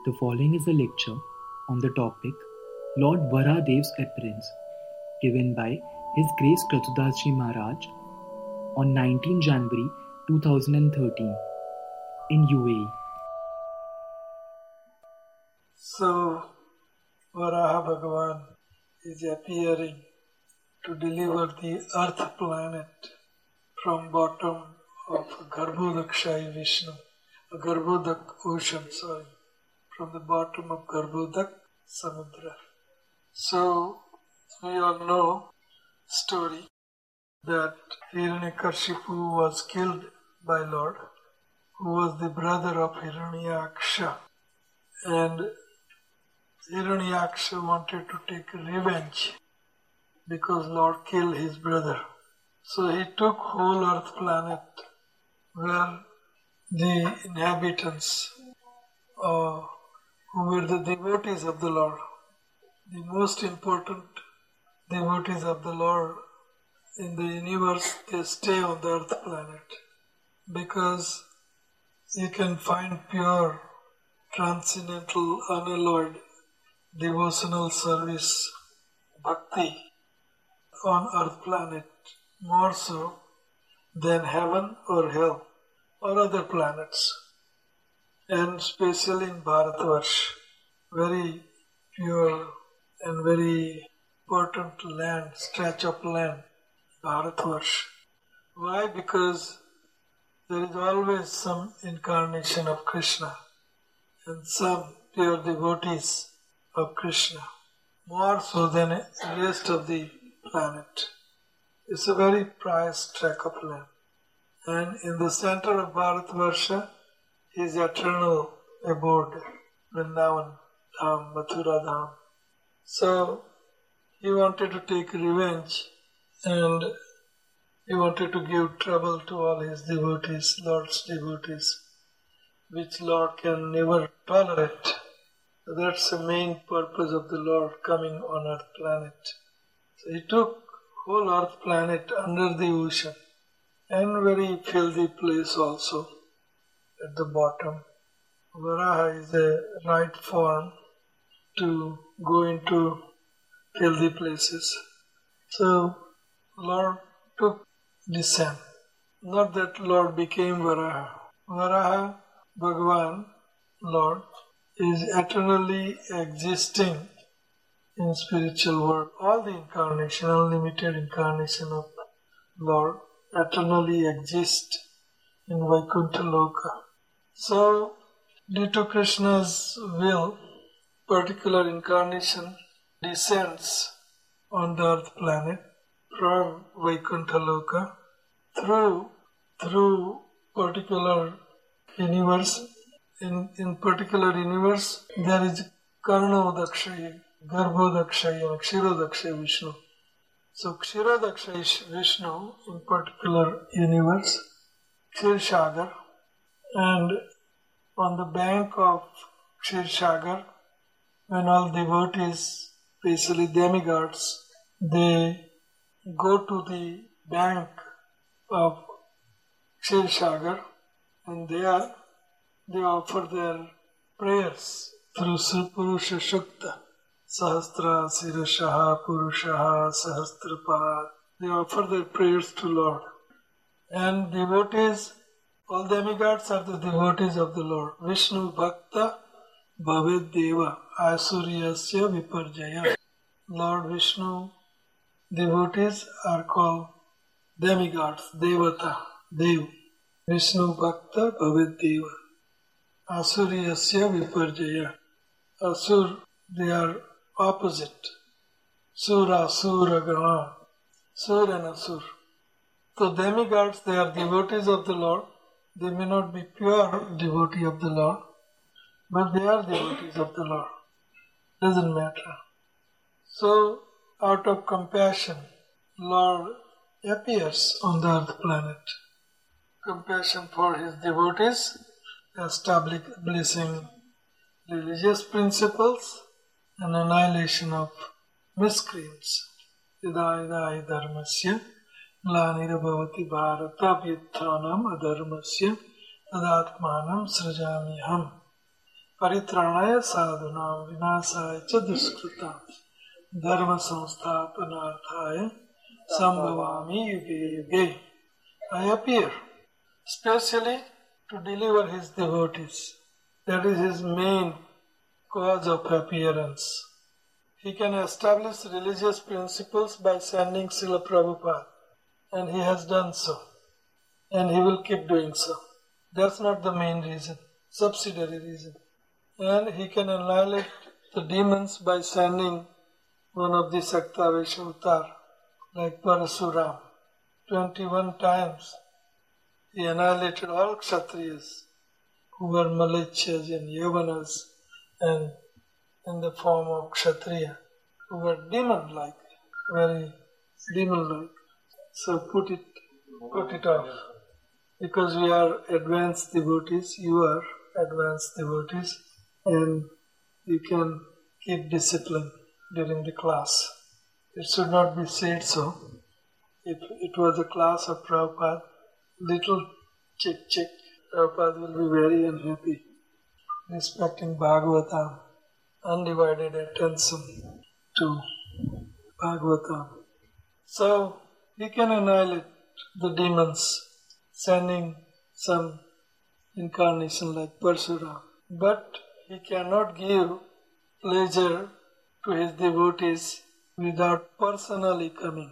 The following is a lecture on the topic Lord Varadev's Appearance, given by His Grace Kratudas Ji Maharaj on 19 January 2013 in UAE. So, Varaha Bhagavan is appearing to deliver the earth planet from bottom of Garbhodakshayi Vishnu, a Garbhodak ocean, from the bottom of Garbhodak Samudra. So, we all know story that Hiranyakashipu was killed by Lord, who was the brother of Hiranyaksha. And Hiranyaksha wanted to take revenge because Lord killed his brother. So he took whole earth planet where the inhabitants who were the devotees of the Lord, the most important devotees of the Lord in the universe, they stay on the earth planet because you can find pure, transcendental, unalloyed devotional service, bhakti on earth planet, more so than heaven or hell or other planets. And especially in Bharatvarsh, very pure and very important land, stretch of land, Bharatvarsh. Why? Because there is always some incarnation of Krishna and some pure devotees of Krishna, more so than the rest of the planet. It's a very prized tract of land. And in the center of Bharatvarsha is eternal abode, Vrindavan Dham, Mathura Dham. So he wanted to take revenge and he wanted to give trouble to all his devotees, Lord's devotees, which Lord can never tolerate. That's the main purpose of the Lord coming on earth planet. So he took whole earth planet under the ocean and very filthy place also at the bottom. Varaha is a right form to go into filthy places. So Lord took descent. Not that Lord became Varaha. Varaha, Bhagavan, Lord, is eternally existing in spiritual world. All the incarnation, unlimited incarnation of Lord, eternally exist in Vaikuntha Loka. So, due to Krishna's will, particular incarnation descends on the earth planet from Vaikuntha Loka through particular universe. In particular universe, there is Karnodakshayi, Garbhodakshayi and Kshirodakshayi Vishnu. So Kshirodakshayi Vishnu in particular universe, Kshirshagar, and on the bank of Kshirshagar, when all devotees, especially demigods, they go to the bank of Kshirshagar and they offer their prayers through Purusha Shukta. Sahasra Sirashaha Purushaha Sahasrapad. They offer their prayers to Lord. And devotees, all demigods are the devotees of the Lord. Vishnu Bhakta Bhavid Deva Asuryasya Viparjaya. Lord Vishnu devotees are called demigods, Devata, Dev. Vishnu Bhakta Bhavid Deva Asuryasya Viparjaya. Asur, they are opposite. Sura, Sura, Gana. Sur and Asur. So demigods, they are devotees of the Lord. They may not be pure devotee of the Lord, but they are devotees of the Lord. Doesn't matter. So, out of compassion, Lord appears on the earth planet. Compassion for his devotees, establishing religious principles and annihilation of miscreants. Idai dharmasya glanirabhavati bharata vyutthanam adharmasya tadatmanam srajaniham. Paritranaya sadhunam vinasaya cha duskritam dharma samsthapanarthaya sambhavami yuge yuge. I appear specially to deliver his devotees. That is his main cause of appearance. He can establish religious principles by sending Srila Prabhupada, and he has done so, and he will keep doing so. That's not the main reason, subsidiary reason. And he can annihilate the demons by sending one of the Saktavesh avatar, like Parasuram. 21 times he annihilated all Kshatriyas who were Malechas and Yavanas and in the form of Kshatriya, who were demon-like, very demon-like. So put it off. Because we are advanced devotees, you are advanced devotees, and you can keep discipline during the class. It should not be said so. If it was a class of Prabhupada, little chick, Prabhupada will be very unhappy. Respecting Bhagavatam, undivided attention to Bhagavatam. So, he can annihilate the demons, sending some incarnation like Parsuram. But he cannot give pleasure to his devotees without personally coming,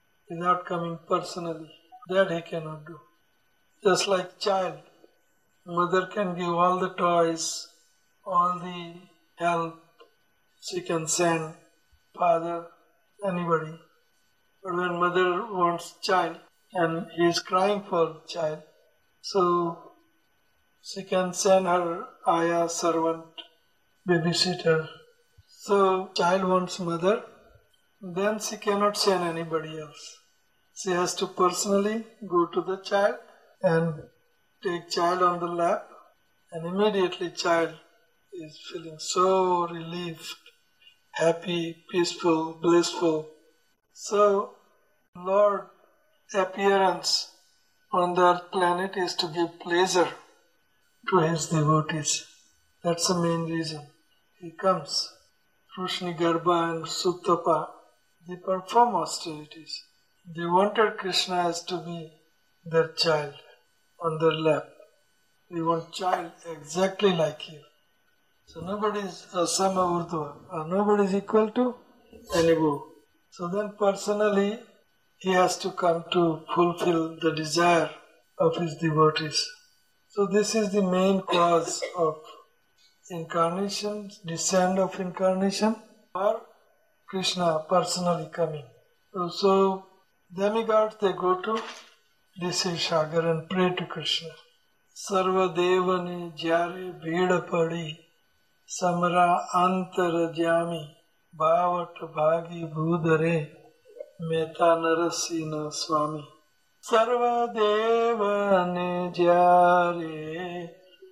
personally. That he cannot do. Just like child, mother can give all the toys, all the help, she can send father, anybody. But when mother wants child and he is crying for child, so she can send her ayah, servant, babysitter. So child wants mother, then she cannot send anybody else. She has to personally go to the child and take child on the lap, and immediately child is feeling so relieved, happy, peaceful, blissful. So Lord appearance on the earth planet is to give pleasure to his devotees. That's the main reason he comes. Krushni Garbha and Suttapa, they perform austerities. They wanted Krishna as to be their child on their lap. They want child exactly like you. So nobody is Sama Urdhva, nobody is equal to anybody. So then personally he has to come to fulfill the desire of his devotees. So this is the main cause of incarnation, descent of incarnation, or Krishna personally coming. So demigods, they go to Rishabhasagar and pray to Krishna. Sarva devane jyare bhida padi samra antara jami bhavat bhagi bhudare meta narasina swami. Sarva devane jyare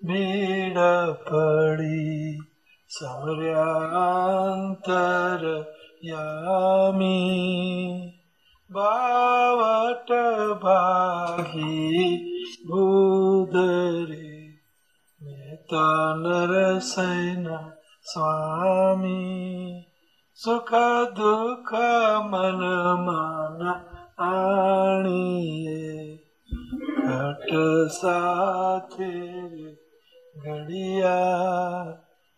bhida padi samra antara yami bhavat bhagi bhudare meta narasena swami. Sukha dukha mana mana aniye ghat sathe gadiya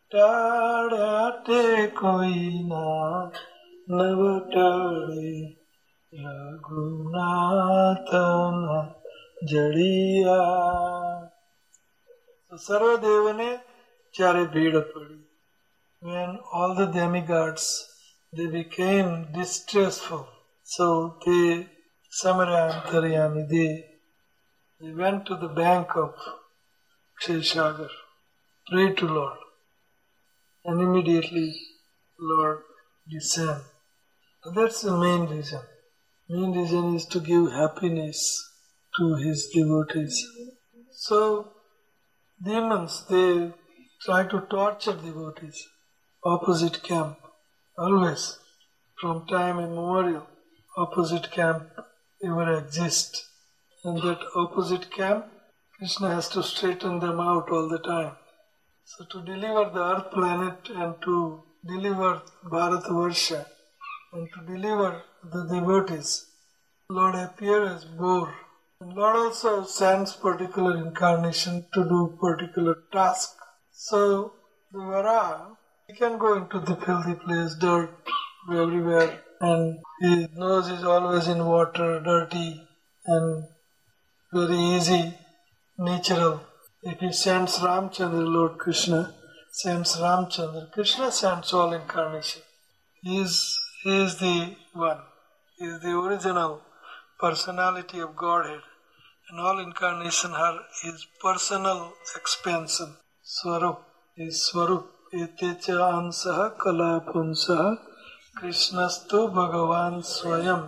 tadate koi na navatade Raghunatana Jadiya. So Sarva Devane Chare Bhida Padi. When all the demigods, they became distressful, so they, Samaryantaryami, they went to the bank of Kshasagar, prayed to Lord, and immediately Lord descended. So that's the main reason. Main reason is to give happiness to his devotees. So demons, they try to torture devotees. Opposite camp, always, from time immemorial, opposite camp ever exist. And that opposite camp, Krishna has to straighten them out all the time. So to deliver the earth planet and to deliver Bharatavarsha and to deliver the devotees, Lord appears as boar. And Lord also sends particular incarnation to do particular task. So the Varaha, he can go into the filthy place, dirt everywhere, and his nose is always in water, dirty and very easy, natural. If he sends Ramchandra, Lord Krishna sends Ramchandra, Krishna sends all incarnation. He is the one. He is the original personality of Godhead. And all incarnation are his personal expansion. Swarup is Swarup. Etecha ansaha kala punsaha Krishnastu Bhagavan Swayam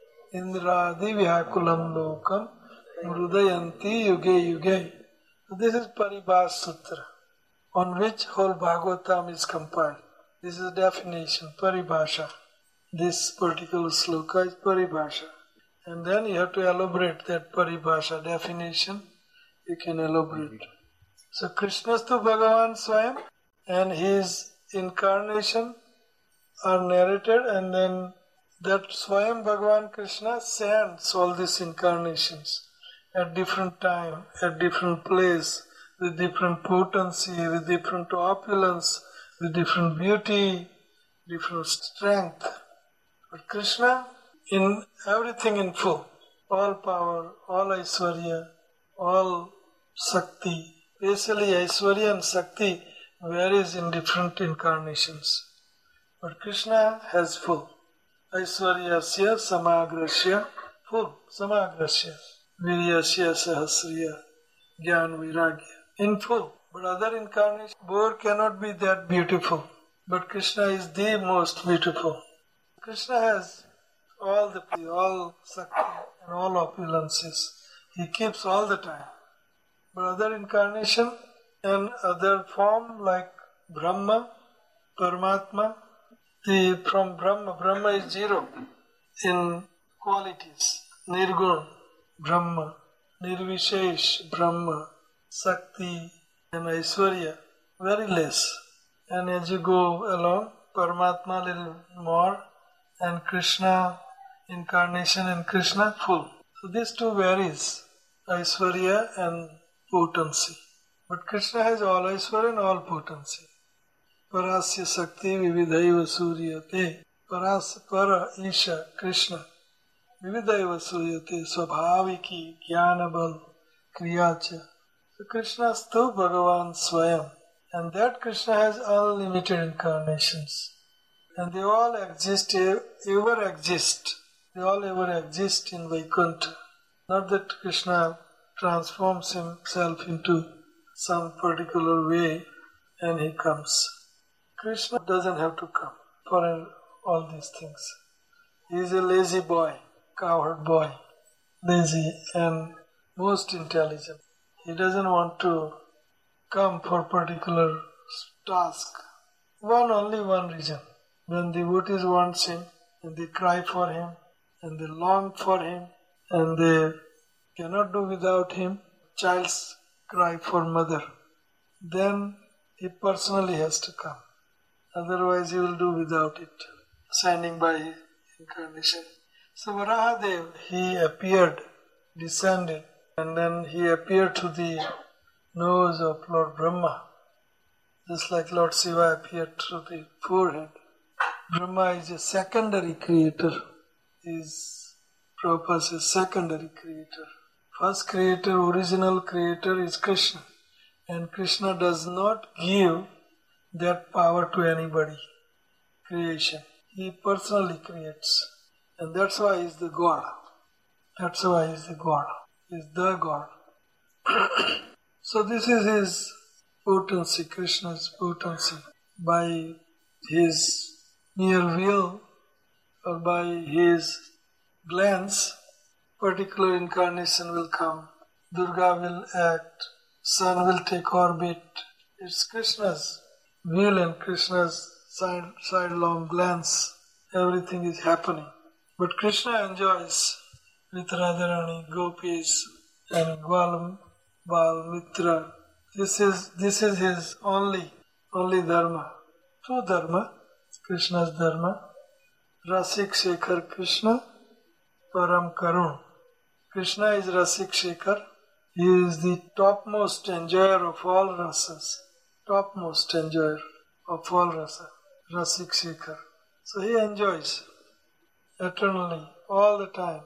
Indradi Vyakulam Lokam Mrudayanti Yuge Yuge. This is Paribhas Sutra, on which whole Bhagavatam is compiled. This is definition, Paribhasha. This particular sloka is Paribhasha. And then you have to elaborate that Paribhasha definition. You can elaborate. So Krishnastu Bhagavan Swayam and his incarnation are narrated, and then that Swayam Bhagavan Krishna sends all these incarnations at different time, at different place, with different potency, with different opulence, with different beauty, different strength. But Krishna, in everything in full, all power, all Aishwarya, all Shakti. Basically Aishwarya and Shakti varies in different incarnations. But Krishna has full. Aishwaryasya samagrasya, full, samagrasya. Viryasya sahasriya, Gyan Viragya, in full. But other incarnations, boar cannot be that beautiful. But Krishna is the most beautiful. Krishna has all Shakti and all opulences. He keeps all the time. But other incarnation and other form like Brahma, Paramatma, from Brahma is zero in qualities. Nirgun, Brahma, Nirvishesh, Brahma, Shakti and Aishwarya, very less. And as you go along, Paramatma little more, and Krishna, incarnation in Krishna, full. So these two varies, Aishwarya and potency. But Krishna has all Aishwarya and all potency. Parasya Shakti Vividhaiva Suryate. Para Isha Krishna. Vividhaiva Suryate Swabhaviki Jnanabal Kriyacha. So Krishna is to Bhagavan Swayam. And that Krishna has unlimited incarnations. And they all exist, ever exist. They all ever exist in Vaikuntha. Not that Krishna transforms himself into some particular way and he comes. Krishna doesn't have to come for all these things. He is a lazy boy, cowherd boy, lazy and most intelligent. He doesn't want to come for particular task. Only one reason. When devotees want him and they cry for him and they long for him and they cannot do without him, child's cry for mother, then he personally has to come. Otherwise he will do without it, standing by his incarnation. So Varahadev, he appeared, descended, and then he appeared to the nose of Lord Brahma, just like Lord Shiva appeared to the forehead. Brahma is a secondary creator. Prabhupada says secondary creator. First creator, original creator is Krishna. And Krishna does not give that power to anybody. Creation. He personally creates. And that's why he is the God. That's why he is the God. He is the God. So this is his potency, Krishna's potency. By his mere will or by his glance, particular incarnation will come. Durga will act, sun will take orbit. It's Krishna's will and Krishna's sidelong glance. Everything is happening. But Krishna enjoys with Radharani, Gopis and Gwalam, Bal, Mitra. This is his only dharma. True dharma, Krishna's dharma. Rasik Shekhar Krishna, Param Karun. Krishna is Rasik Shekhar. He is the topmost enjoyer of all rasas. Topmost enjoyer of all rasa. Rasik Shekhar. So he enjoys eternally, all the time,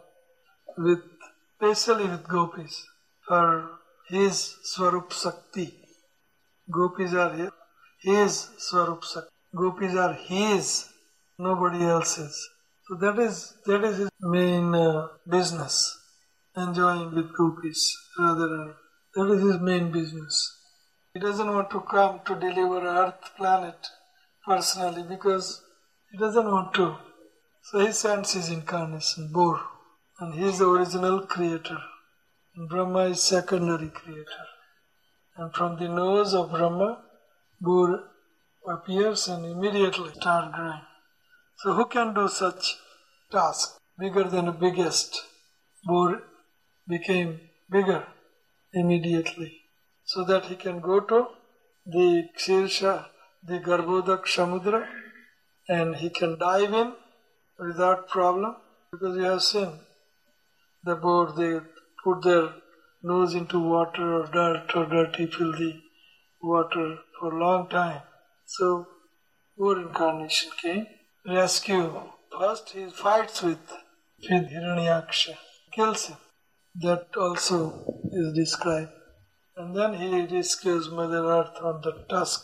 especially with gopis, for his Swarup Sakti. Gopis are his Swarup Sakti. Gopis are his, nobody else's. So that is his main business, enjoying with gopis, Radharani. That is his main business. He doesn't want to come to deliver Earth planet personally because he doesn't want to. So he sends his incarnation, Bor, and he is the original creator. And Brahma is secondary creator. And from the nose of Brahma, Bor appears and immediately start growing. So who can do such task bigger than the biggest? Bor became bigger immediately, so that he can go to the Kshirsha, the Garbhodak Samudra, and he can dive in without problem, because you have seen the boar, they put their nose into water or dirt or dirty, filthy water for a long time. So, boar incarnation came, rescue. First he fights with Hiranyaksha, kills him. That also is described. And then he rescues Mother Earth from the tusk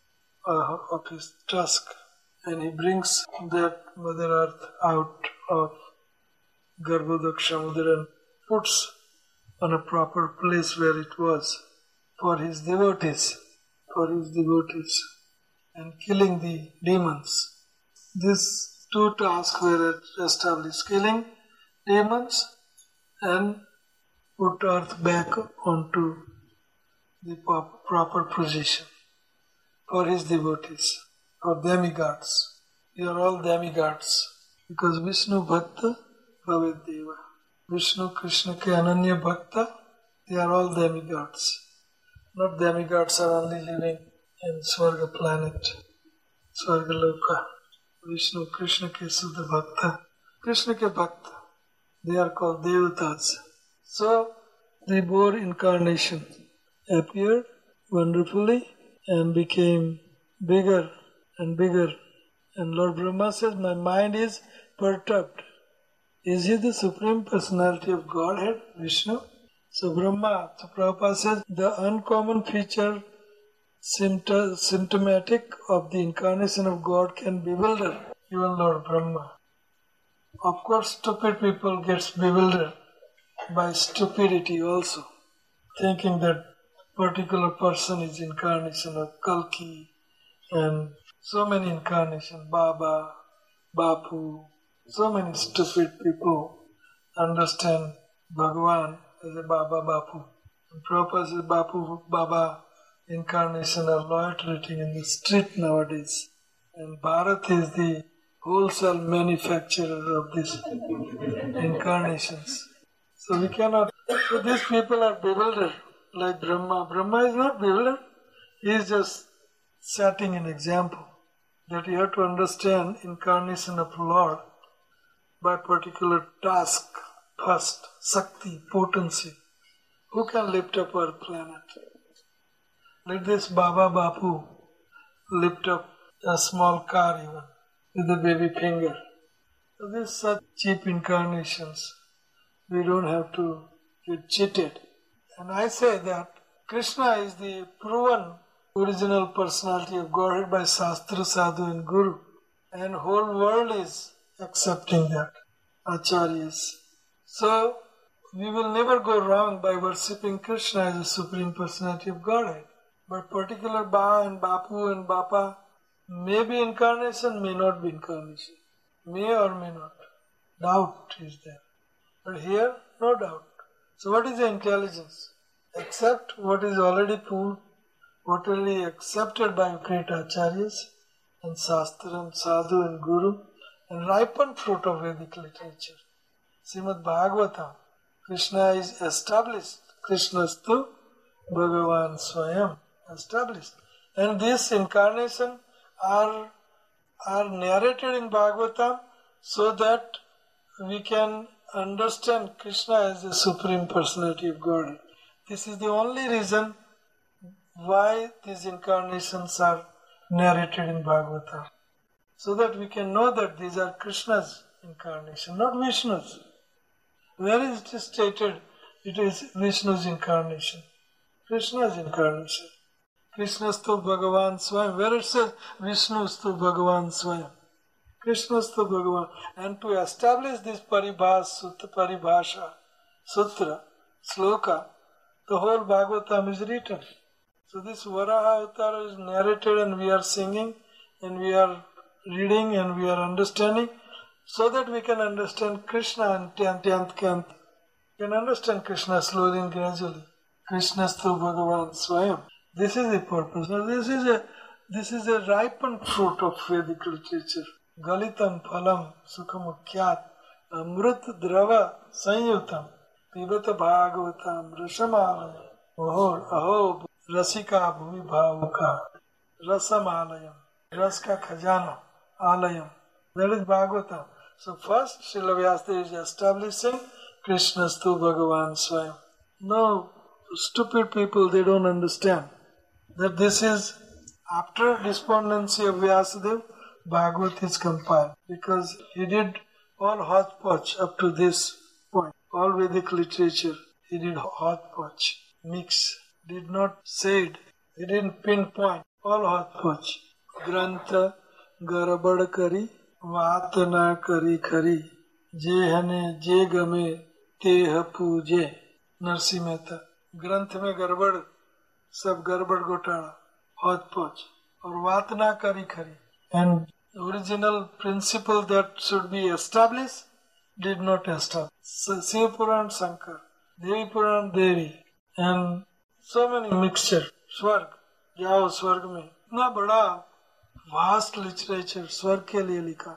of his tusk, and he brings that Mother Earth out of Garbhodak Samudra and puts on a proper place where it was for his devotees, and killing the demons. These two tasks were established: killing demons and put earth back onto the proper position for his devotees, or demigods. We are all demigods because Vishnu Bhakta Bhavet Deva. Vishnu Krishna ke Ananya Bhakta, they are all demigods. Not demigods are only living in Swarga planet, Swarga Loka. Vishnu Krishna ke Suddha Bhakta, Krishna ke Bhakta, they are called Devatas. So the boar incarnation appeared wonderfully and became bigger and bigger. And Lord Brahma says, my mind is perturbed. Is he the Supreme Personality of Godhead, Vishnu? So Prabhupada says, the uncommon feature symptomatic of the incarnation of God can bewilder even Lord Brahma. Of course, stupid people get bewildered by stupidity also, thinking that particular person is incarnation of Kalki and so many incarnations, Baba, Bapu. So many stupid people understand Bhagavan as a Baba, Bapu. And Prabhupada says Bapu, Baba incarnation are loitering in the street nowadays. And Bharat is the wholesale manufacturer of these incarnations. So we cannot. So these people are bewildered like Brahma. Brahma is not bewildered. He is just setting an example that you have to understand incarnation of Lord by particular task, first, Sakti, potency. Who can lift up our planet? Let this Baba Bapu lift up a small car even with a baby finger. So these such cheap incarnations, we don't have to get cheated. And I say that Krishna is the proven original personality of Godhead by Shastra, Sadhu and Guru. And whole world is accepting that, Acharyas. So, we will never go wrong by worshipping Krishna as a Supreme Personality of Godhead. But particular Ba and Bapu and Bapa may be incarnation, may not be incarnation. May or may not. Doubt is there. But here, no doubt. So what is the intelligence? Accept what is already proved, what will be accepted by great Acharyas and Shastra and Sadhu and Guru, and ripen fruit of Vedic literature. Srimad Bhagavatam, Krishna is established. Krishnastu Bhagavan Swayam established. And this incarnation are narrated in Bhagavatam so that we can understand Krishna as the Supreme Personality of God. This is the only reason why these incarnations are narrated in Bhagavatam. So that we can know that these are Krishna's incarnation, not Vishnu's. Where is it stated it is Vishnu's incarnation? Krishna's incarnation. Krishnastu Bhagavan Swayam. Where it says Vishnustu Bhagavan Swayam. Krishnastu Bhagavan. And to establish this Paribhasha, Sutra, Sloka, the whole Bhagavatam is written. So this Varaha Avatar is narrated and we are singing and we are reading and we are understanding so that we can understand Krishna and can understand Krishna slowly and gradually. Krishnastu Bhagavan Swayam. This is the purpose. Now this is a ripened fruit of Vedic literature. Galitam phalam sukhamukyat amrit drava sanyutam pibata bhagavatam rasamalayam aho rasika bhumi bhavuka rasamalayam raska khajana alayam. That is Bhagavatam. So first Srila Vyasdev is establishing Krishnastu Bhagavan Swayam. No, stupid people, they don't understand that this is after despondency of Vyasadeva, Bhagavat is compiled because he did all hodgepodge up to this point. All Vedic literature, he did hodgepodge, mix, did not say it, he didn't pinpoint, all hodgepodge. Grantha garabad kari, vaat na kari khari, je hane je game te puje. Narsi Mehta ग्रंथ में गड़बड़ सब गड़बड़ घोटाला hodgepodge और बात ना करी खरी and original principle that should be established did not establish. Shiv Puran Shankar, Devi Puran Devi and so many mixture. स्वर्ग जाओ स्वर्ग में इतना बड़ा वास्ट लिटरेचर स्वर्ग के लिए लिखा.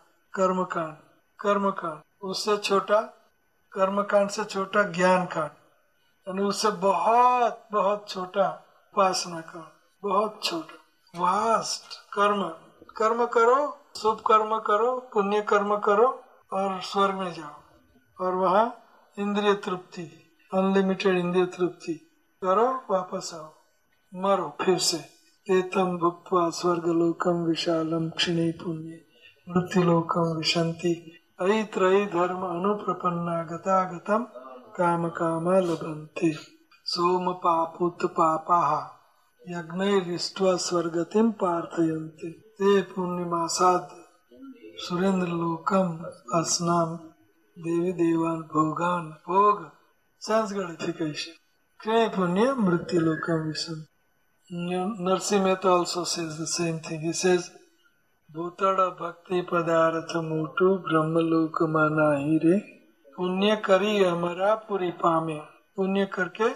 कर्मकांड उससे छोटा कर्मकांड से छोटा ज्ञान कांड और उससे बहुत बहुत छोटा उपासना कांड, बहुत छोटा वास्ट. कर्म करो, शुभ कर्म करो, पुण्य कर्म करो और स्वर्ग में जाओ और वहाँ इंद्रिय तृप्ति, अनलिमिटेड इंद्रिय तृप्ति करो, वापस आओ, मरो फिर से. एतम भुक्त्वा स्वर्गलोकम विशालम क्षिणे पुण्य मृत्युलोकम विशंति अयित्रयी धर्म अनुप्रपन्ना गतागतम काम कामा लभन्ते. सोम पापुत पापाः यज्ञैरिष्ट्वा स्वर्गतिम पार्थयन्ते ते पुण्यमासाद सुरेंद्र लोकम असनाम देवी देवान भोगान भोग संस्गणिफिकेशन क्षय पुण्य मृत्यु लोकम विषम. Narasimha Mehta also says the same thing. He says भूतड़ भक्ति पदार्थ मूटु ब्रह्म लोक माना ही रे पुण्य करी अमरापुरी पामे. पुण्य करके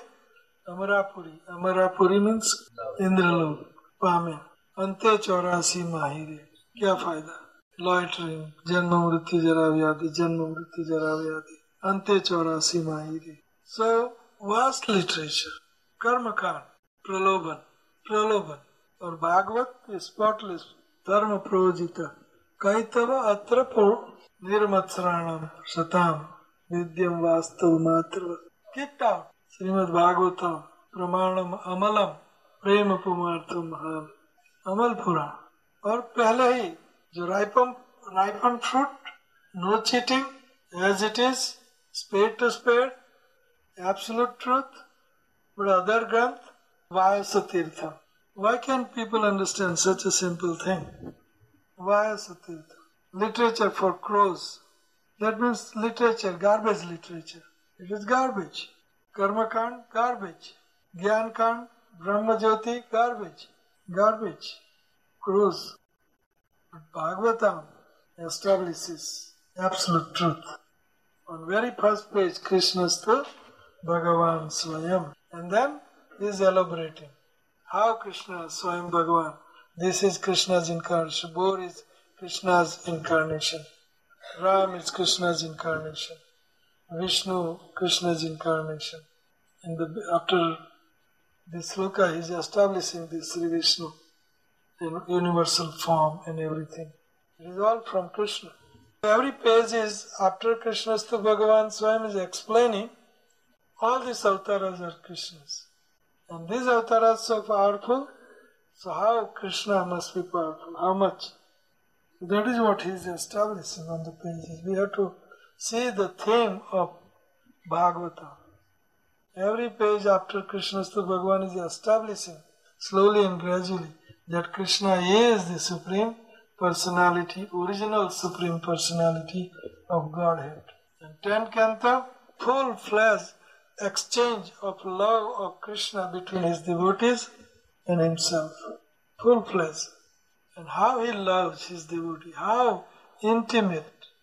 अमरापुरी मीन्स इंद्रलोक पामे. अंत्य 84 माहिरे. क्या फायदा? लॉइटरिंग, जन्म मृत्यु जरा व्याधि, जन्म मृत्यु जरा व्याधि, अंत्य 84 माहिरे. सो वास्ट लिटरेचर, कर्मकांड, प्रलोभन और भागवत स्पॉटलेस धर्म प्रोजित कैतव अत्र निर्मत्सराणम सताम विद्यम वास्तव मात्र किक्ड आउट. श्रीमद् भागवतम प्रमाणम अमलम प्रेम पुमार्थम महान. अमल पुराण. और पहले ही जो ripen fruit, no cheating, as it is, spade to spade, absolute truth. But other ग्रंथ वायस तीर्थम. Why can't people understand such a simple thing? Vayasa Tirtha. Literature for crows. That means literature, garbage literature. It is garbage. Karmakand, garbage. Gyankand, Brahmajyoti, garbage. Crows. But Bhagavatam establishes absolute truth. On very first page, Krishnastu Bhagavan Swayam. And then he is elaborating. How Krishna, Swayam Bhagavan, this is Krishna's incarnation. Bor is Krishna's incarnation. Ram is Krishna's incarnation. Vishnu, Krishna's incarnation. After this sloka he is establishing this Sri Vishnu in universal form and everything. It is all from Krishna. Every page is after Krishnastu Bhagavan Swayam is explaining all these avatars are Krishnas. And these avatars are so powerful, so how Krishna must be powerful, how much? That is what he is establishing on the pages. We have to see the theme of Bhagavata. Every page after Krishnastu Bhagavan is establishing slowly and gradually that Krishna is the Supreme Personality, original Supreme Personality of Godhead. And 10th canto, full-fledged exchange of love of Krishna between his devotees and himself. Full-fledged. And how he loves his devotee, how intimate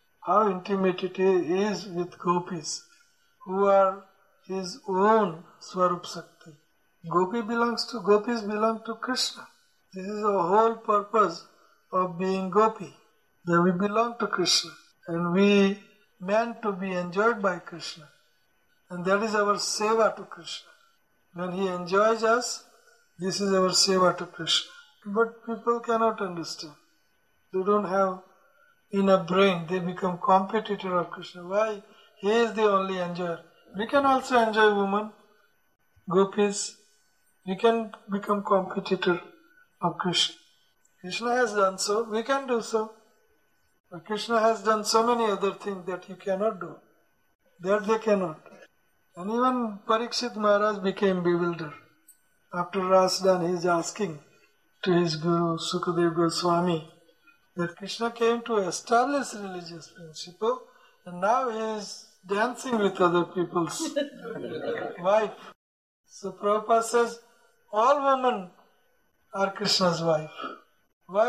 it is with gopis, who are his own Swarup Sakti. Gopis belong to Krishna. This is the whole purpose of being gopi, that we belong to Krishna and we meant to be enjoyed by Krishna. And that is our seva to Krishna. When he enjoys us, this is our seva to Krishna. But people cannot understand. They don't have enough brain. They become competitor of Krishna. Why? He is the only enjoyer. We can also enjoy women, gopis. We can become competitor of Krishna. Krishna has done so. We can do so. But Krishna has done so many other things that you cannot do. That they cannot. And even Parikshit Maharaj became bewildered. After Rasdan, he is asking to his Guru Sukadev Goswami that Krishna came to establish religious principle and now he is dancing with other people's wife. So Prabhupada says, all women are Krishna's wife. Why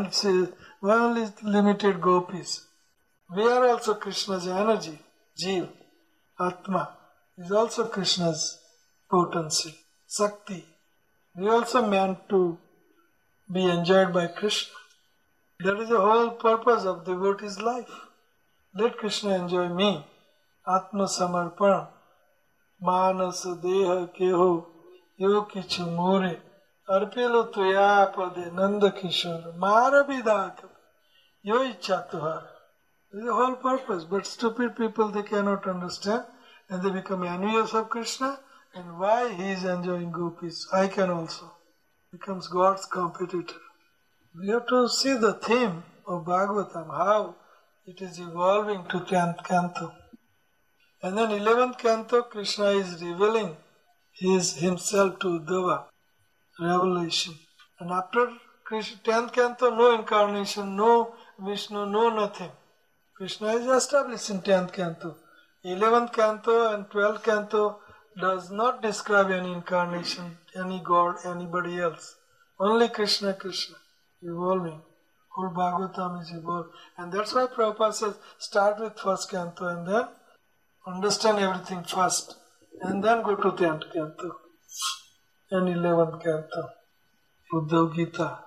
only limited gopis? We are also Krishna's energy. Jeev, Atma, is also Krishna's potency. Sakti. We also meant to be enjoyed by Krishna. That is the whole purpose of devotee's life. Let Krishna enjoy me. Atma Samarpan. Manas Deha Keho Yo Kichu More. Arpilo Tuya Pade Nanda Kishore. Marabhidaka. Yo Icha Tuhar. This is the whole purpose. But stupid people, they cannot understand. And they become envious of Krishna. And why he is enjoying gopis? I can also. Becomes God's competitor. We have to see the theme of Bhagavatam, how it is evolving to 10th canto. And then 11th canto, Krishna is revealing himself to Uddhava, revelation. And after 10th canto, no incarnation, no Vishnu, no nothing. Krishna is established in 10th canto. 11th canto and 12th canto does not describe any incarnation, any God, anybody else. Only Krishna, evolving. Whole Bhagavatam is evolving. And that's why Prabhupada says, start with first canto and then understand everything first. And then go to 10th canto and 11th canto. Uddhav Gita.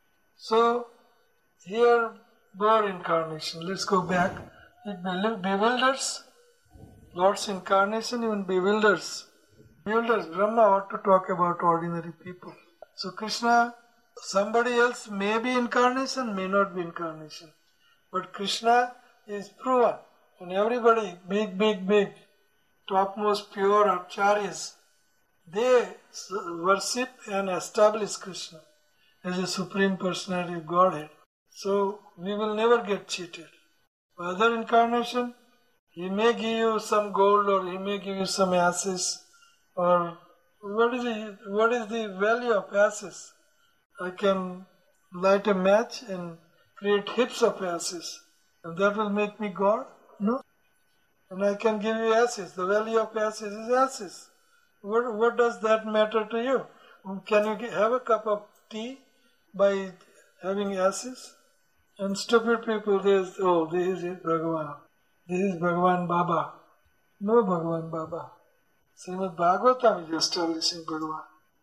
So, here, more incarnation. Let's go back. It bewilders. Lord's incarnation even bewilders. Brahma ought to talk about ordinary people. So Krishna, somebody else may be incarnation, may not be incarnation. But Krishna is proven. And everybody, big, topmost pure acharyas, they worship and establish Krishna as a Supreme Personality of Godhead. So we will never get cheated. Other incarnation, he may give you some gold or he may give you some ashes, or what is the value of ashes? I can light a match and create heaps of ashes, and that will make me God? No. And I can give you ashes. The value of ashes is ashes. What does that matter to you? Can you have a cup of tea by having ashes? And stupid people, this is Bhagavan. This is Bhagavan Baba. No Bhagavan Baba. Srimad Bhagavatam is establishing Bhagavan.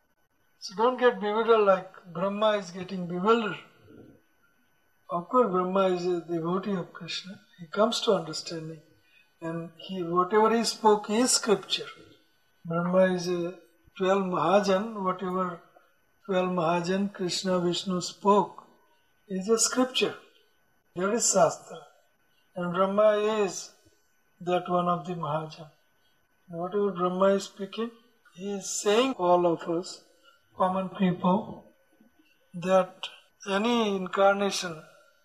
So don't get bewildered like Brahma is getting bewildered. Of course, Brahma is a devotee of Krishna. He comes to understanding. And whatever he spoke is scripture. Brahma is a 12 Mahajan, whatever 12 Mahajan Krishna Vishnu spoke is a scripture. That is Shastra. And Brahma is that one of the Mahajan. Whatever Brahma is speaking, he is saying all of us, common people, that any incarnation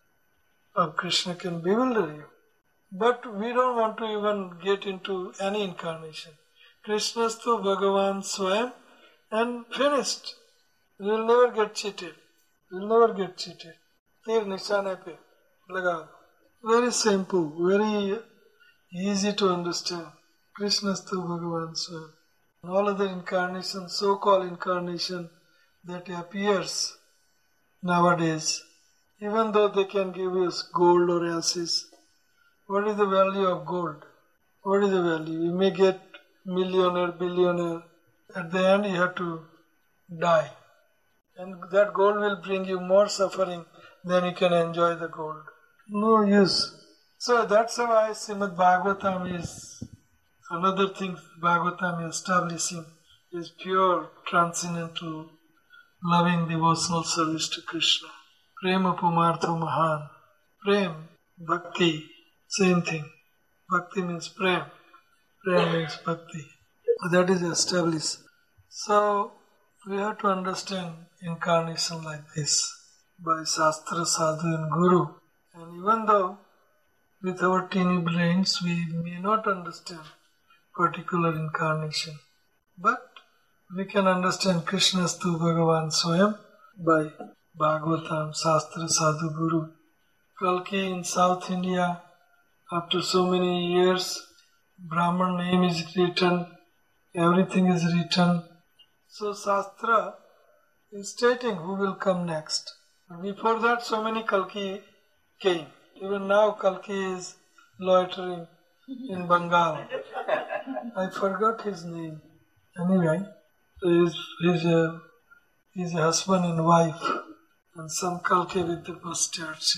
of Krishna can bewilder you. But we don't want to even get into any incarnation. Krishnastu Bhagavan Swayam and finished. We will never get cheated. We will never get cheated. Tir nishane pe laga. Very simple, very easy to understand. Krishnastu Bhagavan Swayam. All other incarnations, so-called incarnation that appears nowadays, even though they can give us gold or ashes, what is the value of gold? What is the value? You may get millionaire, billionaire. At the end you have to die. And that gold will bring you more suffering than you can enjoy the gold. No use. So that's why Srimad Bhagavatam is another thing Bhagavatam is establishing is pure transcendental loving devotional service to Krishna. Prema Pumartha Mahan. Prem, Bhakti, same thing. Bhakti means prem. Prem means bhakti. That is established. So we have to understand incarnation like this by Shastra, Sadhu and Guru. And even though with our teeny brains we may not understand particular incarnation, but we can understand Krishnastu Bhagavan Swayam by Bhagavatam, Shastra, Sadhu, Guru. Kalki in South India, after so many years, Brahman name is written, everything is written. So Shastra is stating who will come next. Before that, so many Kalki came. Even now, Kalki is loitering in Bengal. I forgot his name. Anyway, he's a husband and wife, and some Kalki with the bastards,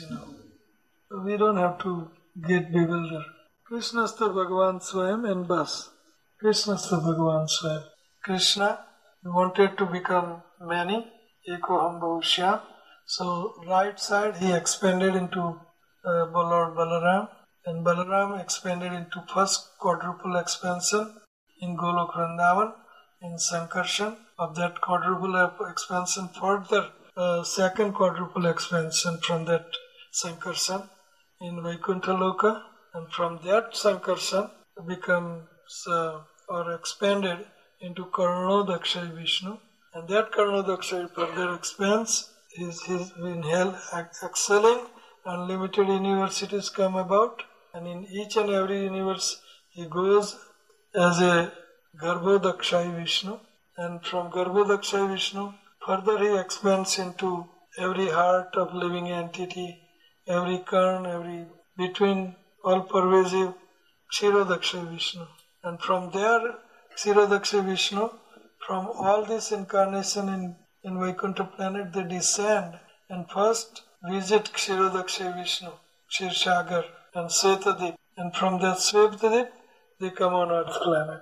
So we don't have to get bewildered. Krishnastu Bhagavan Swayam and bas. Krishnastu Bhagavan Swayam. Krishna wanted to become many, Ekoham Bahushyam. So right side he expanded into Lord Balaram, and Balaram expanded into first quadruple expansion in Golok Vrindavan, in Sankarshan. Of that quadruple expansion, further second quadruple expansion from that Sankarshan in Vaikuntha Loka, and from that Sankarshan becomes or expanded into Karnodakshay Vishnu, and that Karnodakshay further expands. His in hell excelling, unlimited universities come about, and in each and every universe he goes as a Garbhodakshay Vishnu, and from Garbhodakshay Vishnu further he expands into every heart of living entity, every karn, every between all pervasive Kshirodakshay Vishnu, and from there Kshirodakshay Vishnu, from all this incarnation in Vaikuntha planet they descend and first visit Kshirodakshay Vishnu, Kshirshagar and Svetadip, and from that Svetadip they come on Earth planet.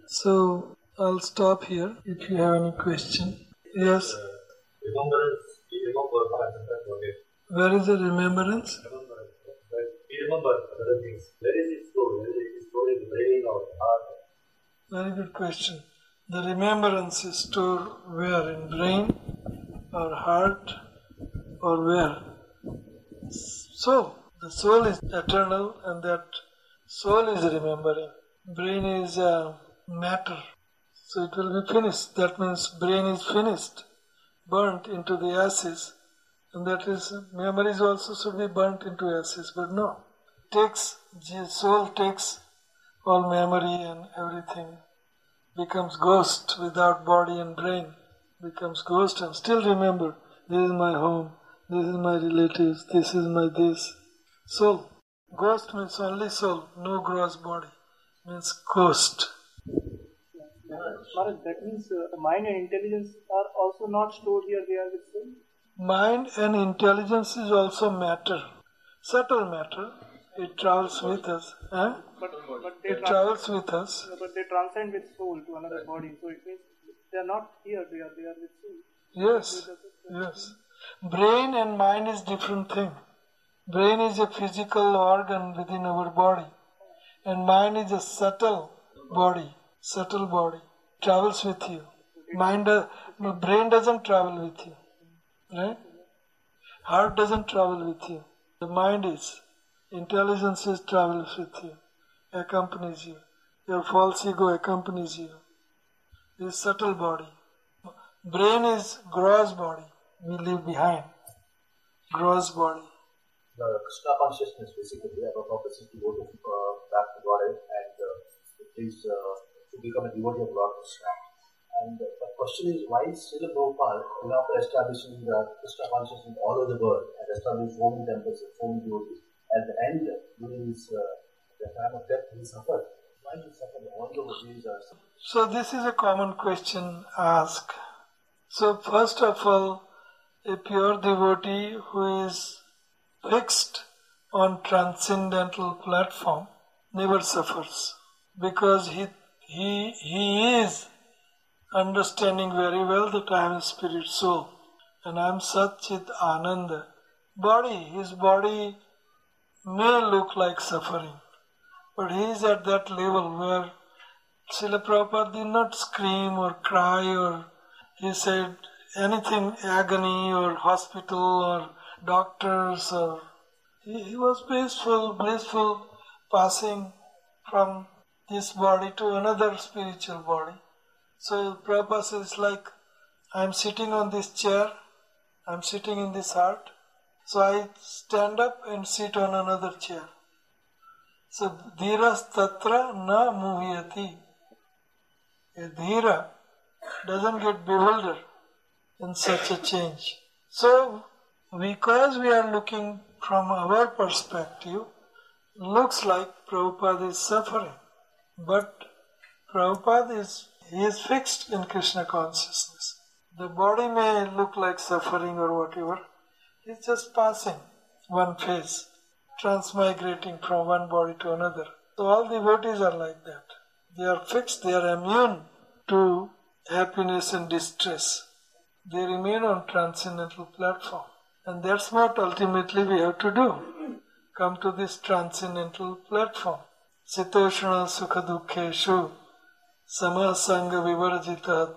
So I'll stop here if you have any question. Yes? Remembrance, we remember forget. Where is the remembrance? We remember other things. Where is it stored? Where is it stored in the brain or heart? Very good question. The remembrance is stored where? In brain or heart or where? Soul. The soul is eternal and that soul is remembering. Brain is matter. So it will be finished. That means brain is finished, burnt into the ashes. And that is, memories also should be burnt into ashes. But no. Soul takes all memory and everything. Becomes ghost without body and brain. Becomes ghost and still remember, this is my home, this is my relatives, this is my this. Soul. Ghost means only soul, no gross body. Means ghost. Maharaj, that means mind and intelligence are also not stored here, they are with soul? Mind and intelligence is also matter. Subtle matter. It travels with us. But It travels with us. But they transcend with soul to another body. So it means They are not here, they are with soul. Yes, yes. Brain and mind is different thing. Brain is a physical organ within our body, and mind is a subtle body. Travels with you. Brain doesn't travel with you, right? Heart doesn't travel with you. The mind is. Intelligence travels with you, accompanies you. Your false ego accompanies you. This subtle body. Brain is gross body. We leave behind. Gross body. The Krishna consciousness basically, our purpose is to go back to Godhead and to become a devotee of Lord Krishna. And the question is, why Srila Prabhupada, after establishing the Krishna consciousness all over the world and established so many temples and so many devotees, at the end, during the time of death, he suffered. Why he suffered? All the devotees are suffering. So this is a common question asked. So first of all, a pure devotee who is fixed on transcendental platform never suffers, because he is understanding very well that I am a spirit soul and I am Satchit Ananda. His body may look like suffering, but he is at that level where Srila Prabhupada did not scream or cry or he said anything, agony or hospital or doctors, or he was blissful, passing from this body to another spiritual body. So Prabhupada says, like, I am sitting on this chair, I am sitting in this heart, so I stand up and sit on another chair. So dhiras tatra na muhyati. A dhira doesn't get bewildered in such a change. So because we are looking from our perspective, looks like Prabhupada is suffering. But Prabhupada is fixed in Krishna consciousness. The body may look like suffering or whatever. It's just passing one phase, transmigrating from one body to another. So all devotees are like that. They are fixed, they are immune to happiness and distress. They remain on transcendental platform. And that's what ultimately we have to do. Come to this transcendental platform. Sitoshana sukha dukkheshu samasanga vivarjita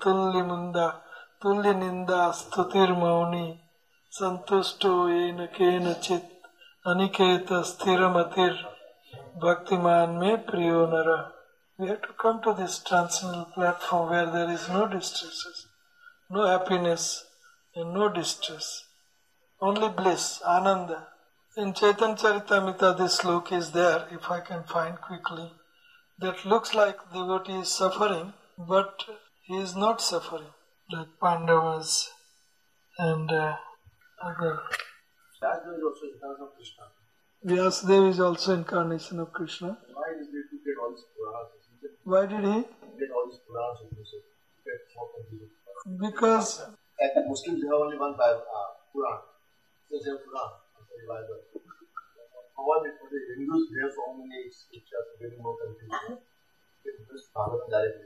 tulli ninda stutir mauni santusto ena kena chit aniketa sthiramatir bhaktiman me priyo nara. We have to come to this transcendental platform where there is no distresses, no happiness and no distress. Only bliss, Ananda. In Chaitanya Charitamrita this sloka is there, if I can find quickly. That looks like devotee is suffering, but he is not suffering, like Pandavas and other. Vyasadeva is also incarnation of Krishna. Vyasadeva is also incarnation of Krishna. Why did he get all these Puranas? Why did he? Get all these Puranas and music. Because at the Muslims they have only one Quran. So they have Quran, Bible. How are the Hindus? They have so many scriptures, very more confusion. Just follow directly.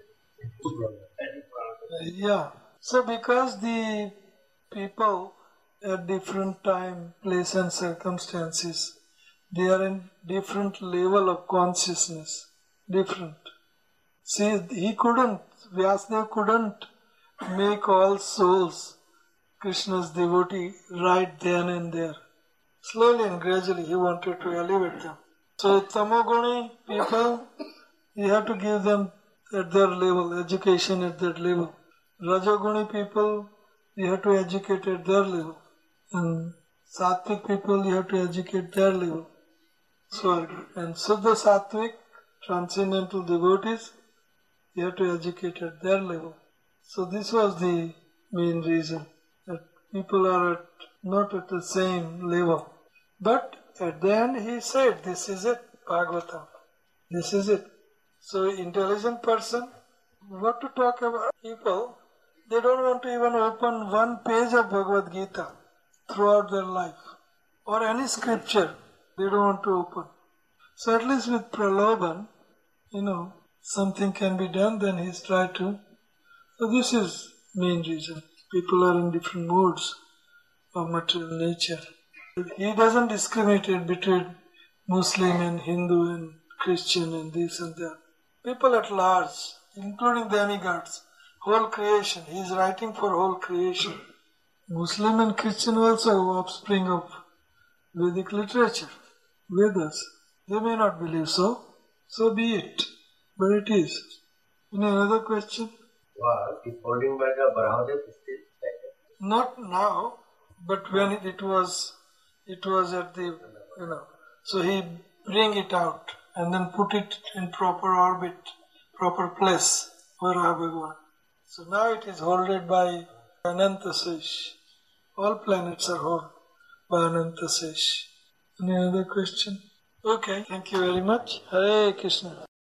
Yeah. So because the people at different time, place and circumstances, they are in different level of consciousness. Different. See, Vyasadeva couldn't make all souls Krishna's devotee right then and there. Slowly and gradually he wanted to elevate them. So Tamoguni people, you have to give them at their level, education at that level. Rajoguni people, you have to educate at their level. And Sattvic people, you have to educate their level. So, and Suddha Sattvic, transcendental devotees, you have to educate at their level. So this was the main reason, that people are not at the same level. But at the end he said, this is it, Bhagavatam. This is it. So intelligent person, what to talk about people, they don't want to even open one page of Bhagavad Gita throughout their life. Or any scripture, they don't want to open. So at least with Pralobhan, something can be done, then he's tried to So this is main reason. People are in different modes of material nature. He doesn't discriminate between Muslim and Hindu and Christian and this and that. People at large, including demigods, whole creation. He is writing for whole creation. Muslim and Christian also offspring of Vedic literature, Vedas. They may not believe so. So be it. But it is. Any other question? Wow, is holding by the Varahadev still like that? Not now, but when it was at the, so he bring it out and then put it in proper orbit, proper place, Varaha Bhagwan. So now it is holded by Anantasesh. All planets are held by Anantasesh. Any other question? Okay, thank you very much. Hare Krishna.